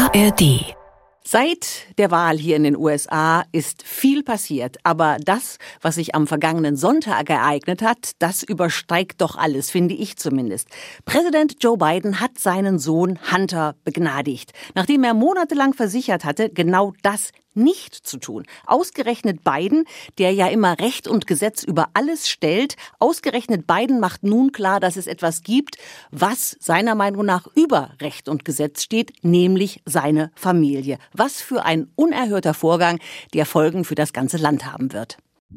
ARD. Seit der Wahl hier in den USA ist viel passiert, aber das, was sich am vergangenen Sonntag ereignet hat, das übersteigt doch alles, finde ich zumindest. Präsident Joe Biden hat seinen Sohn Hunter begnadigt, nachdem er monatelang versichert hatte, genau das nicht zu tun. Ausgerechnet Biden, der ja immer Recht und Gesetz über alles stellt, ausgerechnet Biden macht nun klar, dass es etwas gibt, was seiner Meinung nach über Recht und Gesetz steht, nämlich seine Familie. Was für ein unerhörter Vorgang, der Folgen für das ganze Land haben wird.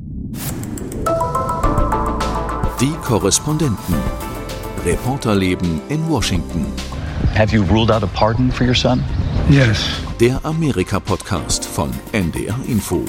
Die Korrespondenten. Reporterleben in Washington. Have you ruled out a pardon for your son? Yes. Der Amerika-Podcast von NDR Info.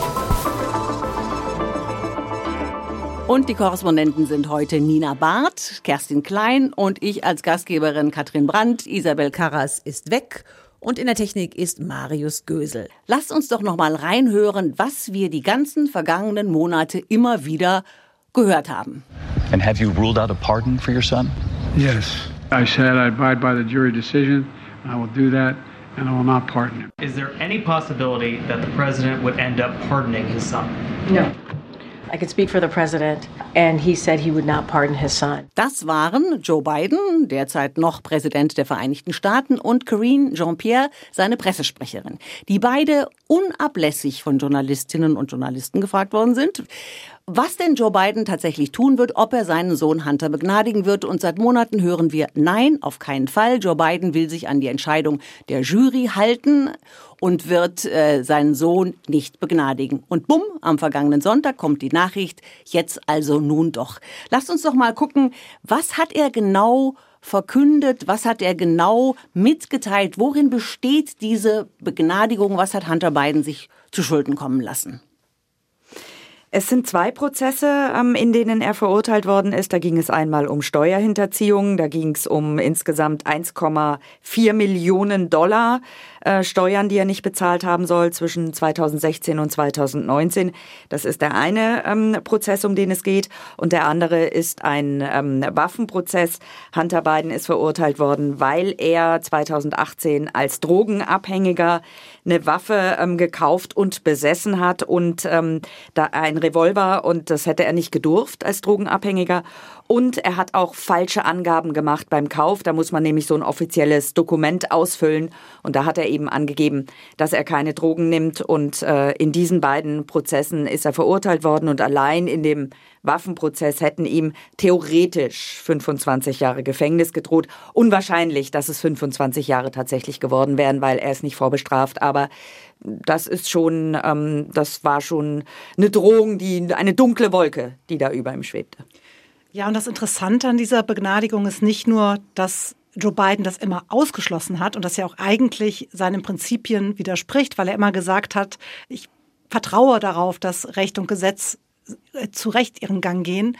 Und die Korrespondenten sind heute Nina Barth, Kerstin Klein und ich als Gastgeberin Katrin Brandt. Isabel Karras ist weg und in der Technik ist Marius Gösel. Lasst uns doch noch mal reinhören, was wir die ganzen vergangenen Monate immer wieder gehört haben. And have you ruled out a pardon for your son? Yes. I said I abide by the jury decision, and I will do that, and I will not pardon him. Is there any possibility that the president would end up pardoning his son? No. I could speak for the president, and he said he would not pardon his son. Das waren Joe Biden, derzeit noch Präsident der Vereinigten Staaten, und Karine Jean-Pierre, seine Pressesprecherin, die beide unablässig von Journalistinnen und Journalisten gefragt worden sind, was denn Joe Biden tatsächlich tun wird, ob er seinen Sohn Hunter begnadigen wird. Und seit Monaten hören wir, nein, auf keinen Fall. Joe Biden will sich an die Entscheidung der Jury halten und wird seinen Sohn nicht begnadigen. Und bumm, am vergangenen Sonntag kommt die Nachricht, jetzt also nun doch. Lasst uns doch mal gucken, was hat er genau verkündet, was hat er genau mitgeteilt, worin besteht diese Begnadigung, was hat Hunter Biden sich zu Schulden kommen lassen? Es sind 2 Prozesse, in denen er verurteilt worden ist. Da ging es einmal um Steuerhinterziehung, da ging es um insgesamt 1,4 Millionen Dollar Steuern, die er nicht bezahlt haben soll zwischen 2016 und 2019. Das ist der eine Prozess, um den es geht. Und der andere ist ein Waffenprozess. Hunter Biden ist verurteilt worden, weil er 2018 als Drogenabhängiger eine Waffe gekauft und besessen hat und da ein Revolver, und das hätte er nicht gedurft als Drogenabhängiger. Und er hat auch falsche Angaben gemacht beim Kauf. Da muss man nämlich so ein offizielles Dokument ausfüllen. Und da hat er eben angegeben, dass er keine Drogen nimmt. Und in diesen beiden Prozessen ist er verurteilt worden. Und allein in dem Waffenprozess hätten ihm theoretisch 25 Jahre Gefängnis gedroht. Unwahrscheinlich, dass es 25 Jahre tatsächlich geworden wären, weil er ist nicht vorbestraft. Aber das ist schon, das war schon eine Drohung, eine dunkle Wolke, die da über ihm schwebte. Ja, und das Interessante an dieser Begnadigung ist nicht nur, dass Joe Biden das immer ausgeschlossen hat und das ja auch eigentlich seinen Prinzipien widerspricht, weil er immer gesagt hat, ich vertraue darauf, dass Recht und Gesetz zu Recht ihren Gang gehen.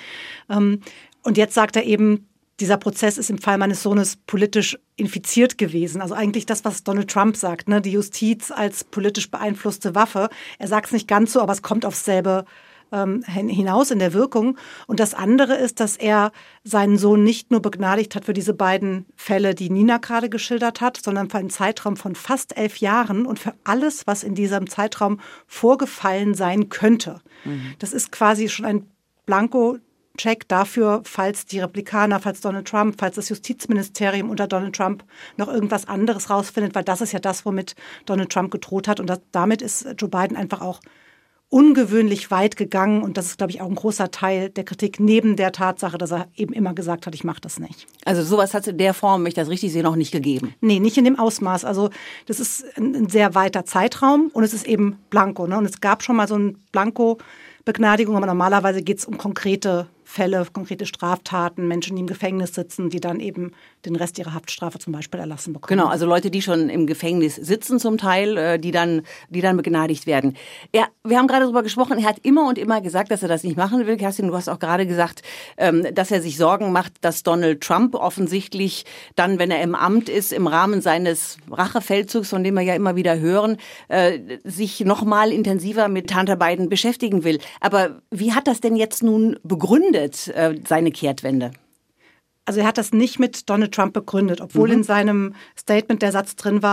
Und jetzt sagt er eben, dieser Prozess ist im Fall meines Sohnes politisch infiziert gewesen. Also eigentlich das, was Donald Trump sagt, ne? Die Justiz als politisch beeinflusste Waffe. Er sagt es nicht ganz so, aber es kommt aufs selbe hinaus in der Wirkung. Und das andere ist, dass er seinen Sohn nicht nur begnadigt hat für diese beiden Fälle, die Nina gerade geschildert hat, sondern für einen Zeitraum von fast 11 Jahren und für alles, was in diesem Zeitraum vorgefallen sein könnte. Mhm. Das ist quasi schon ein Blanko-Check dafür, falls die Republikaner, falls Donald Trump, falls das Justizministerium unter Donald Trump noch irgendwas anderes rausfindet, weil das ist ja das, womit Donald Trump gedroht hat. Und damit ist Joe Biden einfach auch ungewöhnlich weit gegangen. Und das ist, glaube ich, auch ein großer Teil der Kritik, neben der Tatsache, dass er eben immer gesagt hat, ich mache das nicht. Also sowas hat es in der Form, wenn ich das richtig sehe, noch nicht gegeben? Nee, nicht in dem Ausmaß. Also das ist ein sehr weiter Zeitraum und es ist eben Blanko. Ne? Und es gab schon mal so ein Blanko-Begnadigung, aber normalerweise geht es um konkrete Fälle, konkrete Straftaten, Menschen, die im Gefängnis sitzen, die dann eben den Rest ihrer Haftstrafe zum Beispiel erlassen bekommen. Genau, also Leute, die schon im Gefängnis sitzen zum Teil, die dann begnadigt werden. Ja, wir haben gerade darüber gesprochen, er hat immer und immer gesagt, dass er das nicht machen will. Kerstin, du hast auch gerade gesagt, dass er sich Sorgen macht, dass Donald Trump offensichtlich dann, wenn er im Amt ist, im Rahmen seines Rachefeldzugs, von dem wir ja immer wieder hören, sich noch mal intensiver mit Hunter Biden beschäftigen will. Aber wie hat das denn jetzt nun begründet, seine Kehrtwende? Also er hat das nicht mit Donald Trump begründet, obwohl in seinem Statement der Satz drin war,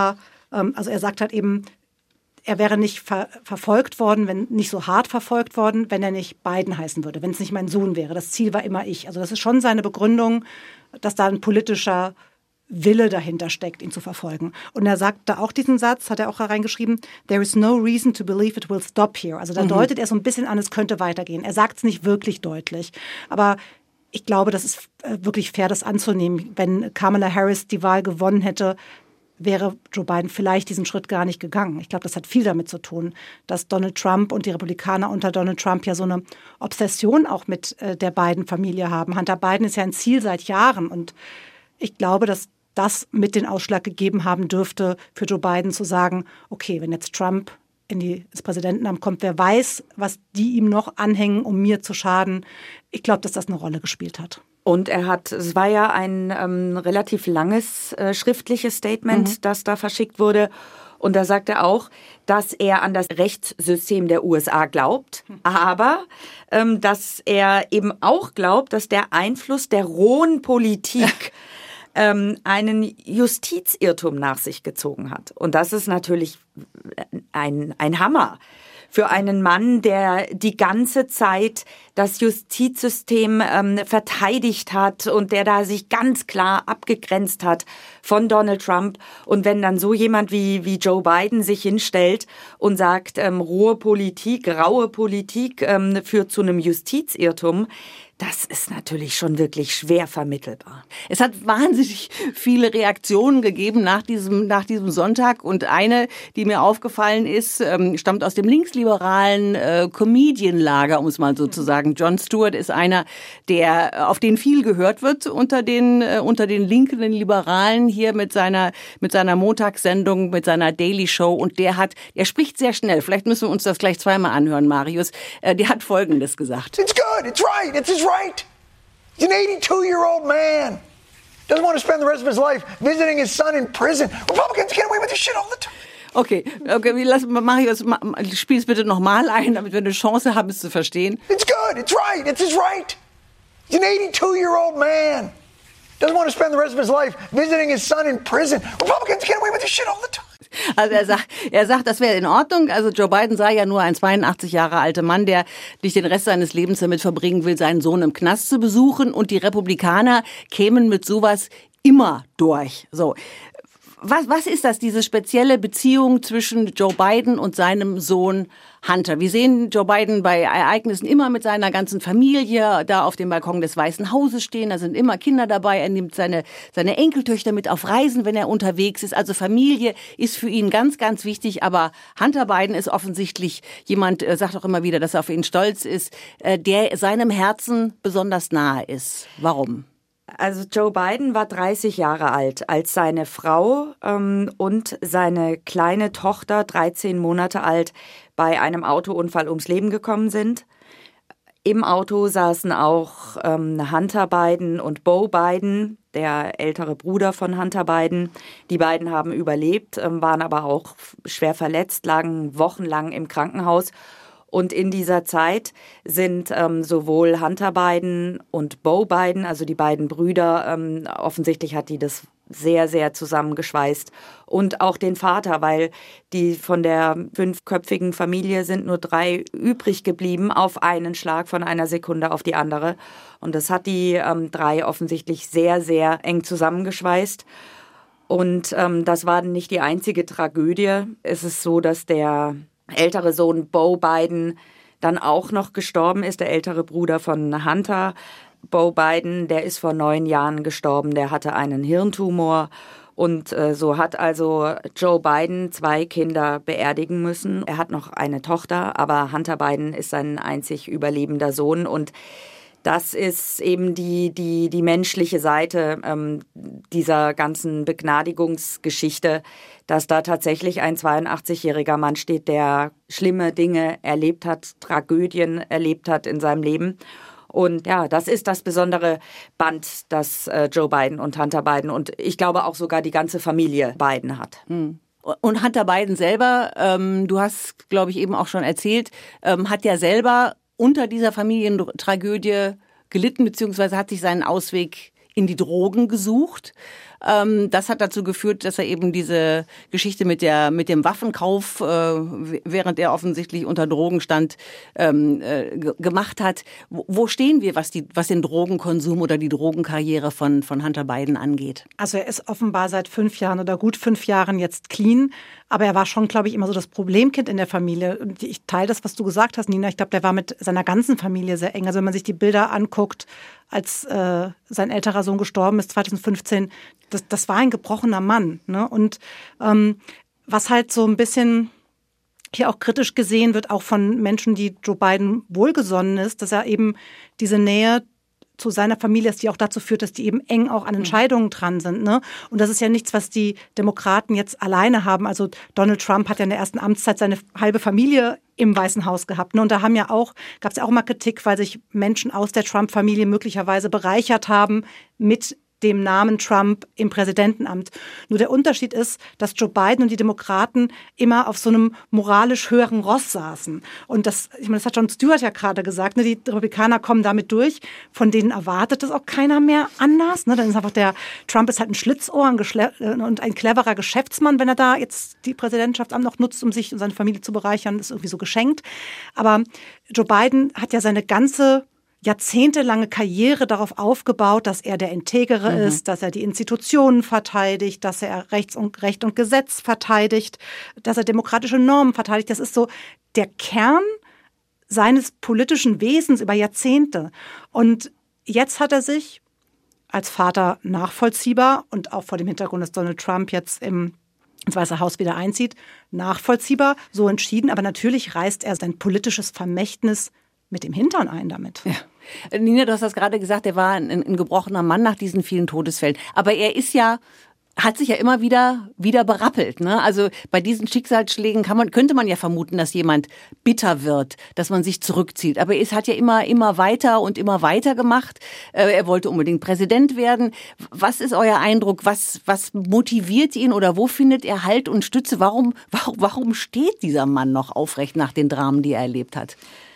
Also er sagt halt eben, er wäre nicht verfolgt worden, nicht so hart verfolgt worden, wenn er nicht Biden heißen würde, wenn es nicht mein Sohn wäre. Das Ziel war immer ich. Also das ist schon seine Begründung, dass da ein politischer Wille dahinter steckt, ihn zu verfolgen. Und er sagt da auch diesen Satz, hat er auch reingeschrieben, there is no reason to believe it will stop here. Also da deutet er so ein bisschen an, es könnte weitergehen. Er sagt es nicht wirklich deutlich. Aber ich glaube, das ist wirklich fair, das anzunehmen. Wenn Kamala Harris die Wahl gewonnen hätte, wäre Joe Biden vielleicht diesen Schritt gar nicht gegangen. Ich glaube, das hat viel damit zu tun, dass Donald Trump und die Republikaner unter Donald Trump ja so eine Obsession auch mit der Biden-Familie haben. Hunter Biden ist ja ein Ziel seit Jahren und ich glaube, dass das mit den Ausschlag gegeben haben dürfte, für Joe Biden zu sagen, okay, wenn jetzt Trump ins Präsidentenamt kommt, wer weiß, was die ihm noch anhängen, um mir zu schaden. Ich glaube, dass das eine Rolle gespielt hat. Und es war ja ein relativ langes schriftliches Statement, das da verschickt wurde. Und da sagt er auch, dass er an das Rechtssystem der USA glaubt, aber dass er eben auch glaubt, dass der Einfluss der rohen Politik einen Justizirrtum nach sich gezogen hat. Und das ist natürlich ein Hammer für einen Mann, der die ganze Zeit das Justizsystem verteidigt hat und der da sich ganz klar abgegrenzt hat von Donald Trump. Und wenn dann so jemand wie Joe Biden sich hinstellt und sagt, rohe Politik, raue Politik führt zu einem Justizirrtum, das ist natürlich schon wirklich schwer vermittelbar. Es hat wahnsinnig viele Reaktionen gegeben nach diesem Sonntag. Und eine, die mir aufgefallen ist, stammt aus dem linksliberalen Comedian-Lager, um es mal so zu sagen. Jon Stewart ist einer, auf den viel gehört wird unter den linken Liberalen hier mit seiner Montagssendung, mit seiner Daily Show. Und er spricht sehr schnell. Vielleicht müssen wir uns das gleich zweimal anhören, Marius. Der hat Folgendes gesagt. It's good. It's right. It's his right. He's an 82-year-old man. Doesn't want to spend the rest of his life visiting his son in prison. Republicans get away with this shit all the time. Okay, Marius, spiel es bitte nochmal ein, damit wir eine Chance haben, es zu verstehen. It's good. It's right. It's his right. He's an 82-year-old man. Doesn't want to spend the rest of his life visiting his son in prison. Republicans get away with this shit all the time. Also er sagt, das wäre in Ordnung. Also Joe Biden sei ja nur ein 82 Jahre alter Mann, der nicht den Rest seines Lebens damit verbringen will, seinen Sohn im Knast zu besuchen. Und die Republikaner kämen mit sowas immer durch. So. Was ist das, diese spezielle Beziehung zwischen Joe Biden und seinem Sohn Hunter? Wir sehen Joe Biden bei Ereignissen immer mit seiner ganzen Familie da auf dem Balkon des Weißen Hauses stehen. Da sind immer Kinder dabei. Er nimmt seine Enkeltöchter mit auf Reisen, wenn er unterwegs ist. Also Familie ist für ihn ganz, ganz wichtig. Aber Hunter Biden ist offensichtlich jemand, sagt auch immer wieder, dass er auf ihn stolz ist, der seinem Herzen besonders nahe ist. Warum? Also Joe Biden war 30 Jahre alt, als seine Frau und seine kleine Tochter, 13 Monate alt, bei einem Autounfall ums Leben gekommen sind. Im Auto saßen auch Hunter Biden und Beau Biden, der ältere Bruder von Hunter Biden. Die beiden haben überlebt, waren aber auch schwer verletzt, lagen wochenlang im Krankenhaus. Und in dieser Zeit sind sowohl Hunter Biden und Beau Biden, also die beiden Brüder, offensichtlich hat die das sehr, sehr zusammengeschweißt. Und auch den Vater, weil die von der 5-köpfigen Familie sind nur 3 übrig geblieben auf einen Schlag von einer Sekunde auf die andere. Und das hat die 3 offensichtlich sehr, sehr eng zusammengeschweißt. Und das war nicht die einzige Tragödie. Es ist so, dass der ältere Sohn Beau Biden dann auch noch gestorben ist, der ältere Bruder von Hunter. Beau Biden, der ist vor 9 Jahren gestorben, der hatte einen Hirntumor und so hat also Joe Biden 2 Kinder beerdigen müssen. Er hat noch eine Tochter, aber Hunter Biden ist sein einzig überlebender Sohn und das ist eben die menschliche Seite dieser ganzen Begnadigungsgeschichte, dass da tatsächlich ein 82-jähriger Mann steht, der schlimme Dinge erlebt hat, Tragödien erlebt hat in seinem Leben. Und ja, das ist das besondere Band, das Joe Biden und Hunter Biden und ich glaube auch sogar die ganze Familie Biden hat. Und Hunter Biden selber, du hast, glaube ich, eben auch schon erzählt, hat ja selber unter dieser Familientragödie gelitten, beziehungsweise hat sich seinen Ausweg in die Drogen gesucht. Das hat dazu geführt, dass er eben diese Geschichte mit dem Waffenkauf, während er offensichtlich unter Drogen stand, gemacht hat. Wo stehen wir, was den Drogenkonsum oder die Drogenkarriere von Hunter Biden angeht? Also er ist offenbar seit 5 Jahren oder gut 5 Jahren jetzt clean. Aber er war schon, glaube ich, immer so das Problemkind in der Familie. Und ich teile das, was du gesagt hast, Nina. Ich glaube, der war mit seiner ganzen Familie sehr eng. Also wenn man sich die Bilder anguckt, als sein älterer Sohn gestorben ist, 2015, das war ein gebrochener Mann. Ne? Und was halt so ein bisschen hier auch kritisch gesehen wird, auch von Menschen, die Joe Biden wohlgesonnen ist, dass er eben diese Nähe zu seiner Familie ist, die auch dazu führt, dass die eben eng auch an Entscheidungen dran sind. Ne? Und das ist ja nichts, was die Demokraten jetzt alleine haben. Also Donald Trump hat ja in der ersten Amtszeit seine halbe Familie im Weißen Haus gehabt. Ne? Und da gab es ja auch mal Kritik, weil sich Menschen aus der Trump-Familie möglicherweise bereichert haben mit dem Namen Trump im Präsidentenamt. Nur der Unterschied ist, dass Joe Biden und die Demokraten immer auf so einem moralisch höheren Ross saßen. Und das hat Jon Stewart ja gerade gesagt, ne, die Republikaner kommen damit durch, von denen erwartet das auch keiner mehr anders. Ne? Dann ist einfach Trump ist halt ein Schlitzohr und ein cleverer Geschäftsmann, wenn er da jetzt die Präsidentschaft noch nutzt, um sich und seine Familie zu bereichern, ist irgendwie so geschenkt. Aber Joe Biden hat ja seine ganze jahrzehntelange Karriere darauf aufgebaut, dass er der Integere ist, dass er die Institutionen verteidigt, dass er Recht und Gesetz verteidigt, dass er demokratische Normen verteidigt. Das ist so der Kern seines politischen Wesens über Jahrzehnte. Und jetzt hat er sich als Vater nachvollziehbar und auch vor dem Hintergrund, dass Donald Trump jetzt ins Weiße Haus wieder einzieht, nachvollziehbar so entschieden. Aber natürlich reißt er sein politisches Vermächtnis mit dem Hintern ein damit. Ja. Nina, du hast das gerade gesagt, er war ein gebrochener Mann nach diesen vielen Todesfällen. Aber er hat sich ja immer wieder berappelt. Ne? Also bei diesen Schicksalsschlägen könnte man ja vermuten, dass jemand bitter wird, dass man sich zurückzieht. Aber es hat ja immer weiter und immer weiter gemacht. Er wollte unbedingt Präsident werden. Was ist euer Eindruck? Was motiviert ihn oder wo findet er Halt und Stütze? Warum steht dieser Mann noch aufrecht nach den Dramen, die er erlebt hat?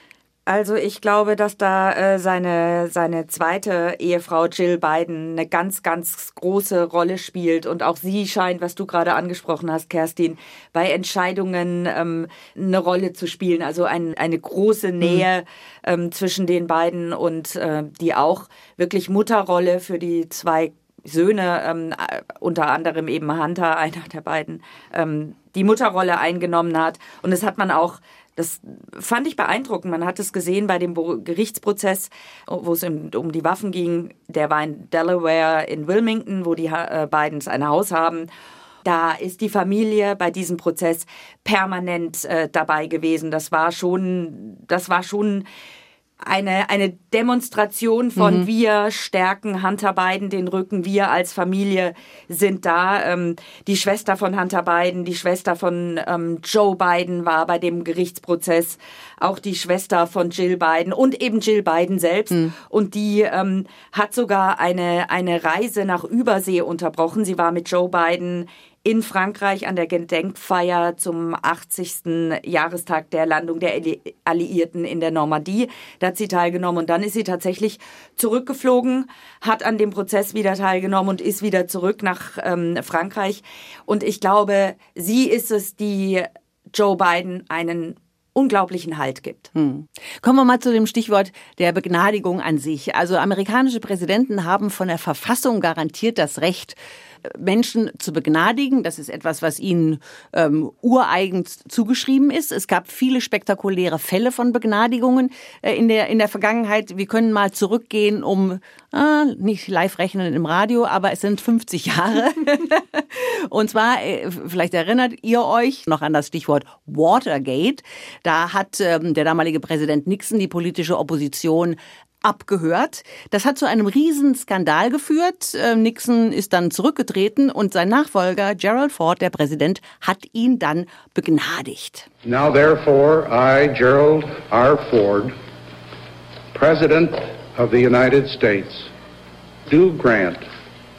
Also ich glaube, dass da seine zweite Ehefrau Jill Biden eine ganz, ganz große Rolle spielt. Und auch sie scheint, was du gerade angesprochen hast, Kerstin, bei Entscheidungen eine Rolle zu spielen. Also eine große Nähe zwischen den beiden und die auch wirklich Mutterrolle für die 2 Söhne, unter anderem eben Hunter, einer der beiden, die Mutterrolle eingenommen hat. Und das hat man auch, das fand ich beeindruckend. Man hat es gesehen bei dem Gerichtsprozess, wo es um die Waffen ging. Der war in Delaware in Wilmington, wo die Bidens ein Haus haben. Da ist die Familie bei diesem Prozess permanent dabei gewesen. Das war schon eine Demonstration von wir stärken Hunter Biden den Rücken, wir als Familie sind da. Die Schwester von Hunter Biden, die Schwester von Joe Biden war bei dem Gerichtsprozess, auch die Schwester von Jill Biden und eben Jill Biden selbst. Und die hat sogar eine Reise nach Übersee unterbrochen. Sie war mit Joe Biden in Frankreich an der Gedenkfeier zum 80. Jahrestag der Landung der Alliierten in der Normandie. Da hat sie teilgenommen und dann ist sie tatsächlich zurückgeflogen, hat an dem Prozess wieder teilgenommen und ist wieder zurück nach Frankreich. Und ich glaube, sie ist es, die Joe Biden einen unglaublichen Halt gibt. Kommen wir mal zu dem Stichwort der Begnadigung an sich. Also amerikanische Präsidenten haben von der Verfassung garantiert das Recht, Menschen zu begnadigen. Das ist etwas, was ihnen ureigen zugeschrieben ist. Es gab viele spektakuläre Fälle von Begnadigungen in der Vergangenheit. Wir können mal zurückgehen nicht live rechnen im Radio, aber es sind 50 Jahre. Und zwar, vielleicht erinnert ihr euch noch an das Stichwort Watergate. Da hat der damalige Präsident Nixon die politische Opposition abgehört. Das hat zu einem Riesenskandal geführt. Nixon ist dann zurückgetreten und sein Nachfolger Gerald Ford, der Präsident, hat ihn dann begnadigt. Now therefore I, Gerald R. Ford, President of the United States, do grant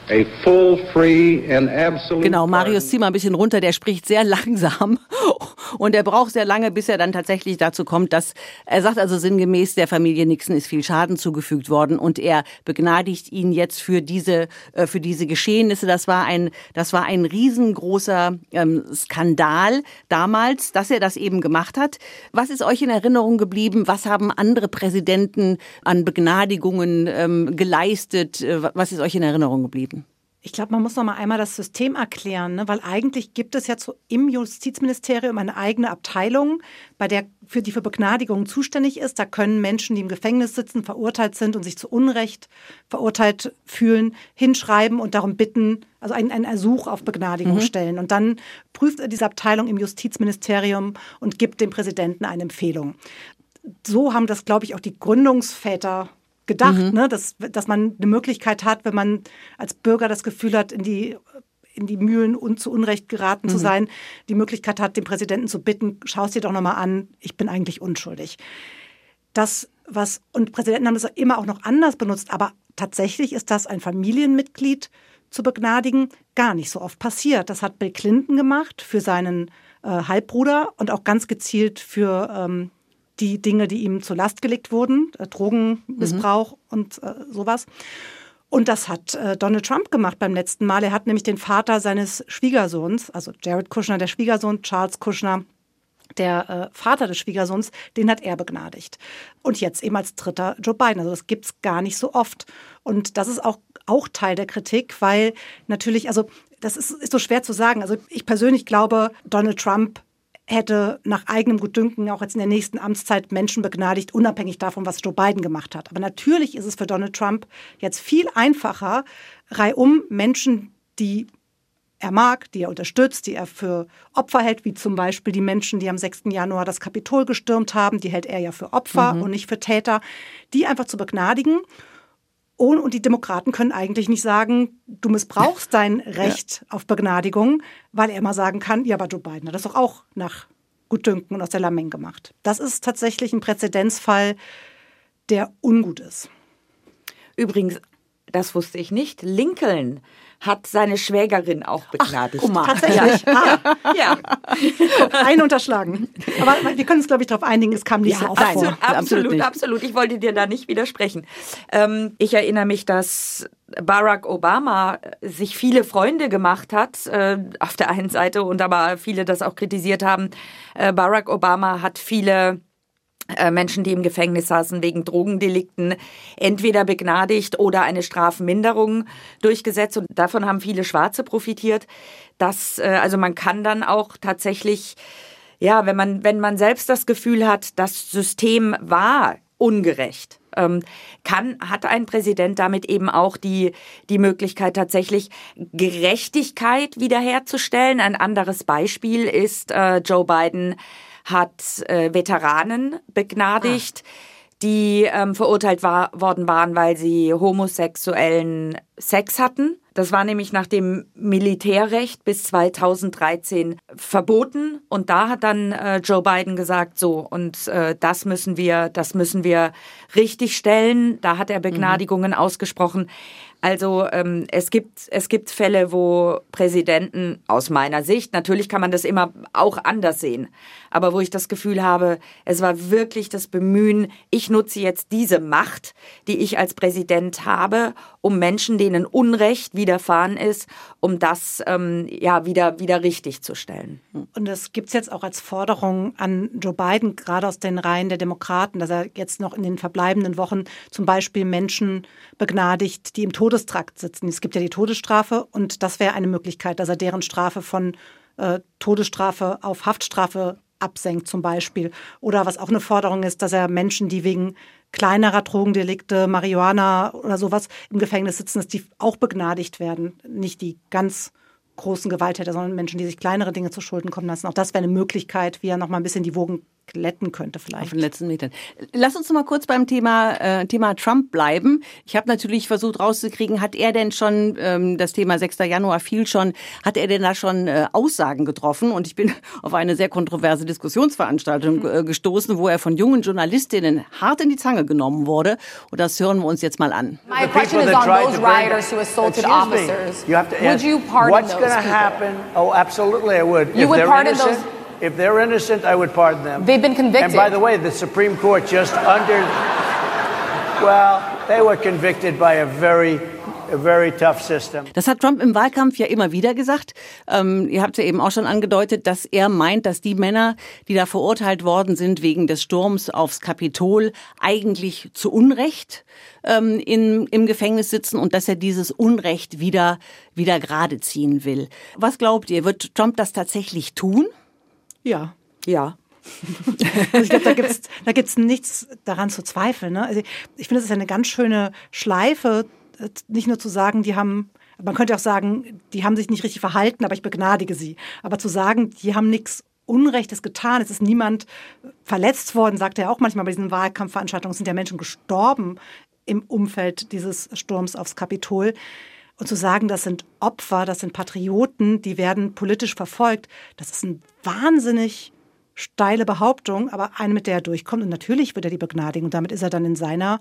a full, free and absolute. Genau, Marius, zieh mal ein bisschen runter, der spricht sehr langsam und er braucht sehr lange, bis er dann tatsächlich dazu kommt, dass er sagt also sinngemäß, der Familie Nixon ist viel Schaden zugefügt worden und er begnadigt ihn jetzt für diese Geschehnisse. Das war ein riesengroßer Skandal damals, dass er das eben gemacht hat. Was ist euch in Erinnerung geblieben? Was haben andere Präsidenten an Begnadigungen geleistet? Was ist euch in Erinnerung geblieben? Ich glaube, man muss noch mal einmal das System erklären, ne? Weil eigentlich gibt es ja im Justizministerium eine eigene Abteilung, für die für Begnadigungen zuständig ist. Da können Menschen, die im Gefängnis sitzen, verurteilt sind und sich zu Unrecht verurteilt fühlen, hinschreiben und darum bitten, also einen Ersuch auf Begnadigung stellen. Und dann prüft diese Abteilung im Justizministerium und gibt dem Präsidenten eine Empfehlung. So haben das, glaube ich, auch die Gründungsväter gedacht, ne? Dass man eine Möglichkeit hat, wenn man als Bürger das Gefühl hat, in die Mühlen und zu Unrecht geraten zu sein, die Möglichkeit hat, den Präsidenten zu bitten, schau es dir doch nochmal an, ich bin eigentlich unschuldig. Und Präsidenten haben das immer auch noch anders benutzt, aber tatsächlich ist das ein Familienmitglied zu begnadigen gar nicht so oft passiert. Das hat Bill Clinton gemacht für seinen Halbbruder und auch ganz gezielt für die Dinge, die ihm zur Last gelegt wurden, Drogenmissbrauch und sowas. Und das hat Donald Trump gemacht beim letzten Mal. Er hat nämlich den Vater seines Schwiegersohns, also Jared Kushner, der Schwiegersohn, Charles Kushner, der Vater des Schwiegersohns, den hat er begnadigt. Und jetzt eben als dritter Joe Biden. Also das gibt's gar nicht so oft. Und das ist auch Teil der Kritik, weil natürlich, also das ist so schwer zu sagen. Also ich persönlich glaube, Donald Trump hätte nach eigenem Gutdünken auch jetzt in der nächsten Amtszeit Menschen begnadigt, unabhängig davon, was Joe Biden gemacht hat. Aber natürlich ist es für Donald Trump jetzt viel einfacher, reihum Menschen, die er mag, die er unterstützt, die er für Opfer hält, wie zum Beispiel die Menschen, die am 6. Januar das Kapitol gestürmt haben, die hält er ja für Opfer und nicht für Täter, die einfach zu begnadigen. Und die Demokraten können eigentlich nicht sagen, du missbrauchst dein Recht auf Begnadigung, weil er immer sagen kann, ja, aber Joe Biden hat das doch auch nach Gutdünken und aus der Lameng gemacht. Das ist tatsächlich ein Präzedenzfall, der ungut ist. Übrigens, das wusste ich nicht, Lincoln hat seine Schwägerin auch begnadigt. Ach, tatsächlich? Ja. Ein unterschlagen. Aber wir können uns, glaube ich, darauf einigen, es kam nicht so oft vor. Absolut. Ich wollte dir da nicht widersprechen. Ich erinnere mich, dass Barack Obama sich viele Freunde gemacht hat, auf der einen Seite, und aber viele das auch kritisiert haben. Barack Obama hat viele Menschen, die im Gefängnis saßen wegen Drogendelikten, entweder begnadigt oder eine Strafminderung durchgesetzt. Und davon haben viele Schwarze profitiert. Also man kann dann auch tatsächlich, ja, wenn man selbst das Gefühl hat, das System war ungerecht, hat ein Präsident damit eben auch die Möglichkeit, tatsächlich Gerechtigkeit wiederherzustellen. Ein anderes Beispiel ist Joe Biden hat Veteranen begnadigt, die verurteilt worden waren, weil sie homosexuellen Sex hatten. Das war nämlich nach dem Militärrecht bis 2013 verboten. Und da hat dann Joe Biden gesagt, so, und das müssen wir richtig stellen. Da hat er Begnadigungen ausgesprochen. Also es gibt Fälle, wo Präsidenten aus meiner Sicht, natürlich kann man das immer auch anders sehen, aber wo ich das Gefühl habe, es war wirklich das Bemühen, ich nutze jetzt diese Macht, die ich als Präsident habe, um Menschen, denen Unrecht widerfahren ist, um das wieder richtig zu stellen. Und das gibt's jetzt auch als Forderung an Joe Biden, gerade aus den Reihen der Demokraten, dass er jetzt noch in den verbleibenden Wochen zum Beispiel Menschen begnadigt, die im Todestrakt sitzen. Es gibt ja die Todesstrafe und das wäre eine Möglichkeit, dass er deren Strafe von Todesstrafe auf Haftstrafe absenkt zum Beispiel. Oder was auch eine Forderung ist, dass er Menschen, die wegen kleinerer Drogendelikte, Marihuana oder sowas im Gefängnis sitzen, dass die auch begnadigt werden. Nicht die ganz großen Gewalttäter, sondern Menschen, die sich kleinere Dinge zu Schulden kommen lassen. Auch das wäre eine Möglichkeit, wie er noch mal ein bisschen die Wogen glätten könnte vielleicht. Auf den letzten Metern. Lass uns noch mal kurz beim Thema Trump bleiben. Ich habe natürlich versucht rauszukriegen, hat er denn schon, das Thema 6. Januar fiel schon, hat er denn da schon Aussagen getroffen? Und ich bin auf eine sehr kontroverse Diskussionsveranstaltung gestoßen, wo er von jungen Journalistinnen hart in die Zange genommen wurde. Und das hören wir uns jetzt mal an. My question is on those rioters who assaulted officers. You have to would ask, you pardon what's those going to people? happen? Oh, absolutely, I would. You If would they're pardon innocent, those? If they're innocent, I would pardon them. They've been convicted. And by the way, the Supreme Court just they were convicted by a very tough system. Das hat Trump im Wahlkampf ja immer wieder gesagt. Ihr habt ja eben auch schon angedeutet, dass er meint, dass die Männer, die da verurteilt worden sind wegen des Sturms aufs Kapitol, eigentlich zu Unrecht im Gefängnis sitzen und dass er dieses Unrecht wieder gerade ziehen will. Was glaubt ihr, wird Trump das tatsächlich tun? Ja. Ja. Also ich glaube, da gibt's nichts daran zu zweifeln. Ne? Also ich finde, es ist eine ganz schöne Schleife, nicht nur zu sagen, man könnte auch sagen, die haben sich nicht richtig verhalten, aber ich begnadige sie. Aber zu sagen, die haben nichts Unrechtes getan, es ist niemand verletzt worden, sagt er auch manchmal bei diesen Wahlkampfveranstaltungen, es sind ja Menschen gestorben im Umfeld dieses Sturms aufs Kapitol. Und zu sagen, das sind Opfer, das sind Patrioten, die werden politisch verfolgt, das ist eine wahnsinnig steile Behauptung, aber eine, mit der er durchkommt. Und natürlich wird er die begnadigen. Und damit ist er dann in seiner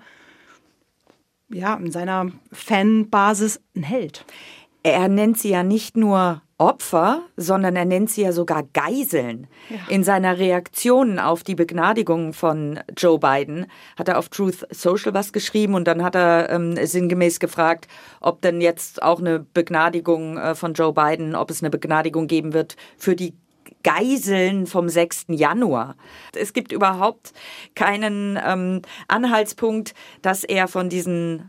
Fanbasis ein Held. Er nennt sie ja nicht nur Opfer, sondern er nennt sie ja sogar Geiseln. Ja. In seiner Reaktion auf die Begnadigung von Joe Biden hat er auf Truth Social was geschrieben und dann hat er sinngemäß gefragt, ob denn jetzt auch eine Begnadigung von Joe Biden, ob es eine Begnadigung geben wird für die Geiseln vom 6. Januar. Es gibt überhaupt keinen Anhaltspunkt, dass er von diesen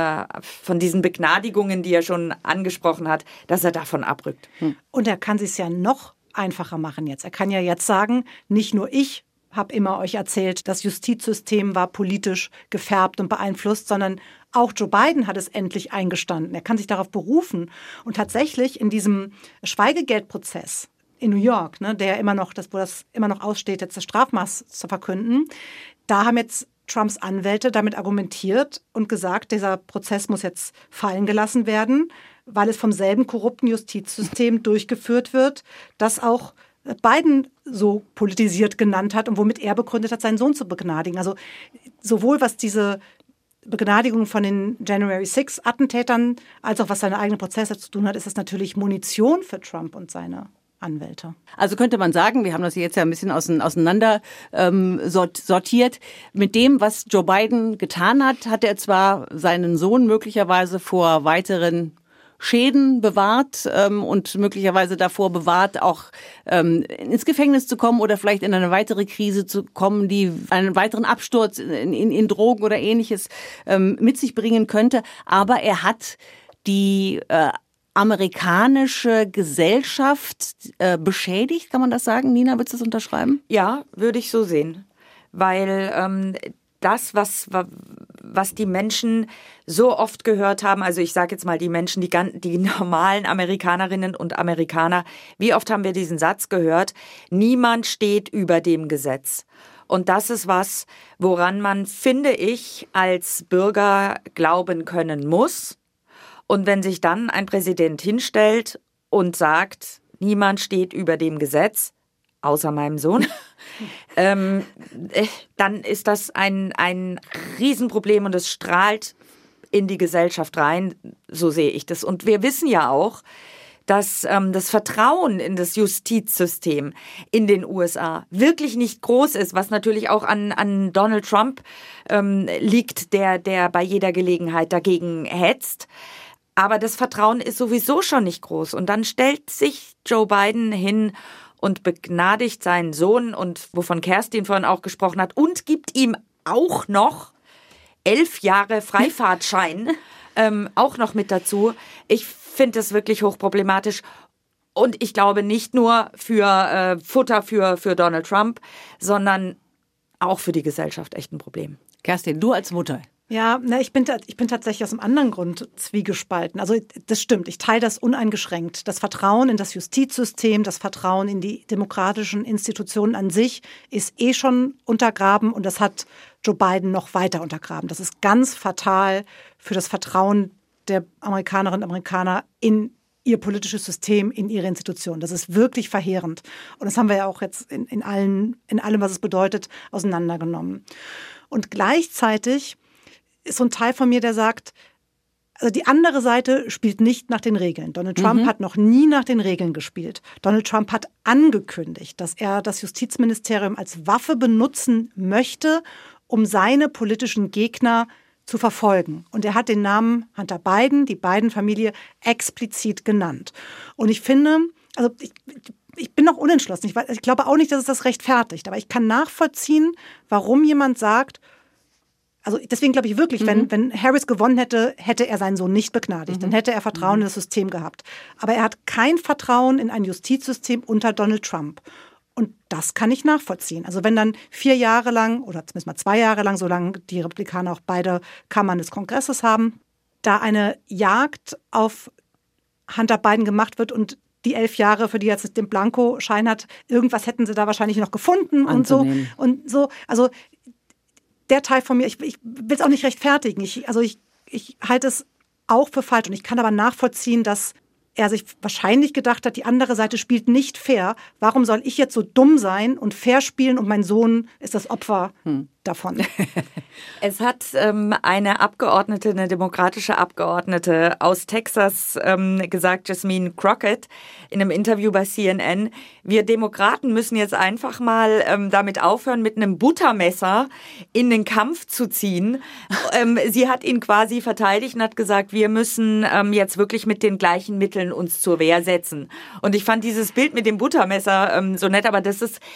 Begnadigungen, die er schon angesprochen hat, dass er davon abrückt. Und er kann es sich ja noch einfacher machen jetzt. Er kann ja jetzt sagen, nicht nur ich habe immer euch erzählt, das Justizsystem war politisch gefärbt und beeinflusst, sondern auch Joe Biden hat es endlich eingestanden. Er kann sich darauf berufen. Und tatsächlich in diesem Schweigegeldprozess in New York, ne, wo das immer noch aussteht, jetzt das Strafmaß zu verkünden, da haben jetzt Trumps Anwälte damit argumentiert und gesagt, dieser Prozess muss jetzt fallen gelassen werden, weil es vom selben korrupten Justizsystem durchgeführt wird, das auch Biden so politisiert genannt hat und womit er begründet hat, seinen Sohn zu begnadigen. Also sowohl was diese Begnadigung von den January 6 Attentätern als auch was seine eigenen Prozesse zu tun hat, ist es natürlich Munition für Trump und seine Anwälte. Also könnte man sagen, wir haben das jetzt ja ein bisschen auseinander sortiert. Mit dem, was Joe Biden getan hat, hat er zwar seinen Sohn möglicherweise vor weiteren Schäden bewahrt und möglicherweise davor bewahrt, auch ins Gefängnis zu kommen oder vielleicht in eine weitere Krise zu kommen, die einen weiteren Absturz in Drogen oder Ähnliches mit sich bringen könnte. Aber er hat die amerikanische Gesellschaft beschädigt, kann man das sagen? Nina, würdest du das unterschreiben? Ja, würde ich so sehen. Weil das, was die Menschen so oft gehört haben, also ich sage jetzt mal die Menschen, die normalen Amerikanerinnen und Amerikaner, wie oft haben wir diesen Satz gehört? Niemand steht über dem Gesetz. Und das ist was, woran man, finde ich, als Bürger glauben können muss. Und wenn sich dann ein Präsident hinstellt und sagt, niemand steht über dem Gesetz, außer meinem Sohn, dann ist das ein Riesenproblem und es strahlt in die Gesellschaft rein, so sehe ich das. Und wir wissen ja auch, dass das Vertrauen in das Justizsystem in den USA wirklich nicht groß ist, was natürlich auch an Donald Trump liegt, der bei jeder Gelegenheit dagegen hetzt. Aber das Vertrauen ist sowieso schon nicht groß. Und dann stellt sich Joe Biden hin und begnadigt seinen Sohn und wovon Kerstin vorhin auch gesprochen hat und gibt ihm auch noch 11 Jahre Freifahrtschein auch noch mit dazu. Ich finde das wirklich hochproblematisch. Und ich glaube nicht nur für Futter für Donald Trump, sondern auch für die Gesellschaft echt ein Problem. Kerstin, du als Mutter, Ja, ich bin tatsächlich aus einem anderen Grund zwiegespalten. Also das stimmt, ich teile das uneingeschränkt. Das Vertrauen in das Justizsystem, das Vertrauen in die demokratischen Institutionen an sich ist schon untergraben und das hat Joe Biden noch weiter untergraben. Das ist ganz fatal für das Vertrauen der Amerikanerinnen und Amerikaner in ihr politisches System, in ihre Institutionen. Das ist wirklich verheerend. Und das haben wir ja auch jetzt in allem, was es bedeutet, auseinandergenommen. Und gleichzeitig ist so ein Teil von mir, der sagt, also die andere Seite spielt nicht nach den Regeln. Donald Trump hat noch nie nach den Regeln gespielt. Donald Trump hat angekündigt, dass er das Justizministerium als Waffe benutzen möchte, um seine politischen Gegner zu verfolgen. Und er hat den Namen Hunter Biden, die Biden-Familie, explizit genannt. Und ich finde, also ich bin noch unentschlossen. Ich glaube auch nicht, dass es das rechtfertigt. Aber ich kann nachvollziehen, warum jemand sagt, also deswegen glaube ich wirklich, wenn Harris gewonnen hätte, hätte er seinen Sohn nicht begnadigt. Dann hätte er Vertrauen in das System gehabt. Aber er hat kein Vertrauen in ein Justizsystem unter Donald Trump. Und das kann ich nachvollziehen. Also wenn dann 4 Jahre lang oder zumindest mal 2 Jahre lang, solange die Republikaner auch beide Kammern des Kongresses haben, da eine Jagd auf Hunter Biden gemacht wird und die 11 Jahre, für die er jetzt den Blankoschein hat, irgendwas hätten sie da wahrscheinlich noch gefunden anzunehmen. und so. Also der Teil von mir, ich will es auch nicht rechtfertigen. Ich halte es auch für falsch und ich kann aber nachvollziehen, dass er sich wahrscheinlich gedacht hat, die andere Seite spielt nicht fair. Warum soll ich jetzt so dumm sein und fair spielen und mein Sohn ist das Opfer davon? Es hat eine Abgeordnete, eine demokratische Abgeordnete aus Texas gesagt, Jasmine Crockett, in einem Interview bei CNN, wir Demokraten müssen jetzt einfach mal damit aufhören, mit einem Buttermesser in den Kampf zu ziehen. Sie hat ihn quasi verteidigt und hat gesagt, wir müssen jetzt wirklich mit den gleichen Mitteln uns zur Wehr setzen. Und ich fand dieses Bild mit dem Buttermesser so nett, aber das ist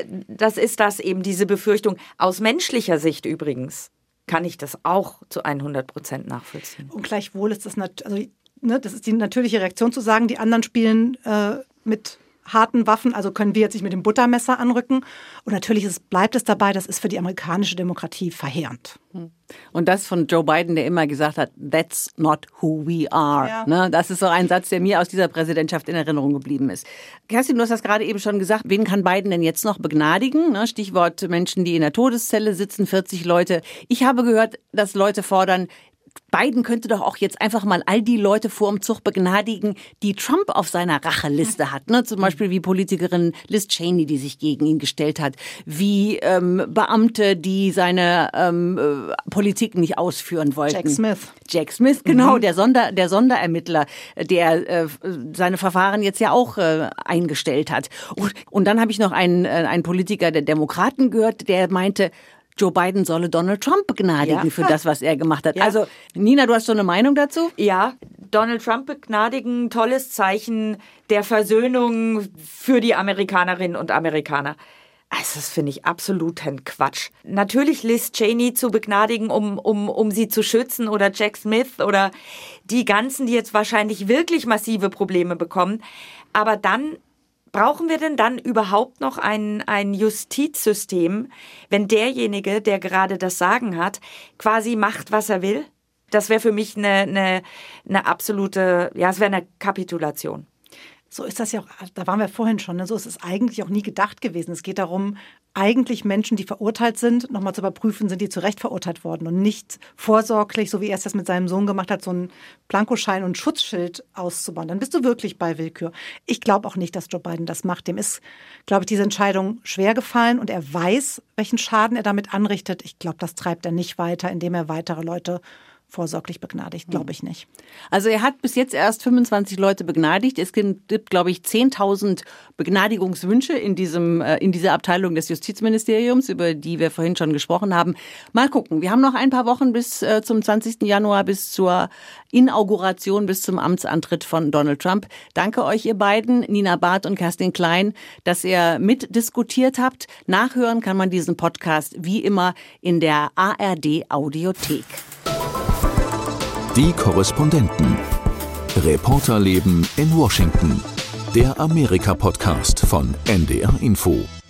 das eben, diese Befürchtung. Aus menschlicher Sicht übrigens kann ich das auch zu 100% nachvollziehen. Und gleichwohl ist das, das ist die natürliche Reaktion zu sagen, die anderen spielen mit harten Waffen, also können wir jetzt nicht mit dem Buttermesser anrücken. Und natürlich bleibt es dabei, das ist für die amerikanische Demokratie verheerend. Und das von Joe Biden, der immer gesagt hat, that's not who we are. Ja. Ne, das ist so ein Satz, der mir aus dieser Präsidentschaft in Erinnerung geblieben ist. Kerstin, du hast das gerade eben schon gesagt. Wen kann Biden denn jetzt noch begnadigen? Ne, Stichwort Menschen, die in der Todeszelle sitzen, 40 Leute. Ich habe gehört, dass Leute fordern, Biden könnte doch auch jetzt einfach mal all die Leute vor dem Zug begnadigen, die Trump auf seiner Racheliste hat. Ne? Zum Beispiel wie Politikerin Liz Cheney, die sich gegen ihn gestellt hat. Wie Beamte, die seine Politik nicht ausführen wollten. Jack Smith, genau, der Sonderermittler, der seine Verfahren jetzt ja auch eingestellt hat. Und dann habe ich noch einen Politiker der Demokraten gehört, der meinte, Joe Biden solle Donald Trump begnadigen für das, was er gemacht hat. Ja. Also, Nina, du hast so eine Meinung dazu? Ja, Donald Trump begnadigen, tolles Zeichen der Versöhnung für die Amerikanerinnen und Amerikaner. Also, das finde ich absoluten Quatsch. Natürlich Liz Cheney zu begnadigen, um sie zu schützen, oder Jack Smith oder die ganzen, die jetzt wahrscheinlich wirklich massive Probleme bekommen. Aber dann brauchen wir denn dann überhaupt noch ein Justizsystem, wenn derjenige, der gerade das Sagen hat, quasi macht, was er will? Das wäre für mich eine absolute, es wäre eine Kapitulation. So ist das ja auch, da waren wir vorhin schon, so ist es eigentlich auch nie gedacht gewesen. Es geht darum, eigentlich Menschen, die verurteilt sind, nochmal zu überprüfen, sind die zu Recht verurteilt worden und nicht vorsorglich, so wie er es das mit seinem Sohn gemacht hat, so einen Blankoschein und Schutzschild auszubauen. Dann bist du wirklich bei Willkür. Ich glaube auch nicht, dass Joe Biden das macht. Dem ist, glaube ich, diese Entscheidung schwer gefallen und er weiß, welchen Schaden er damit anrichtet. Ich glaube, das treibt er nicht weiter, indem er weitere Leute vorsorglich begnadigt, glaube ich nicht. Also er hat bis jetzt erst 25 Leute begnadigt. Es gibt, glaube ich, 10.000 Begnadigungswünsche in dieser Abteilung des Justizministeriums, über die wir vorhin schon gesprochen haben. Mal gucken. Wir haben noch ein paar Wochen bis zum 20. Januar, bis zur Inauguration, bis zum Amtsantritt von Donald Trump. Danke euch, ihr beiden, Nina Barth und Kerstin Klein, dass ihr mitdiskutiert habt. Nachhören kann man diesen Podcast wie immer in der ARD-Audiothek. Die Korrespondenten. Reporterleben in Washington. Der Amerika-Podcast von NDR Info.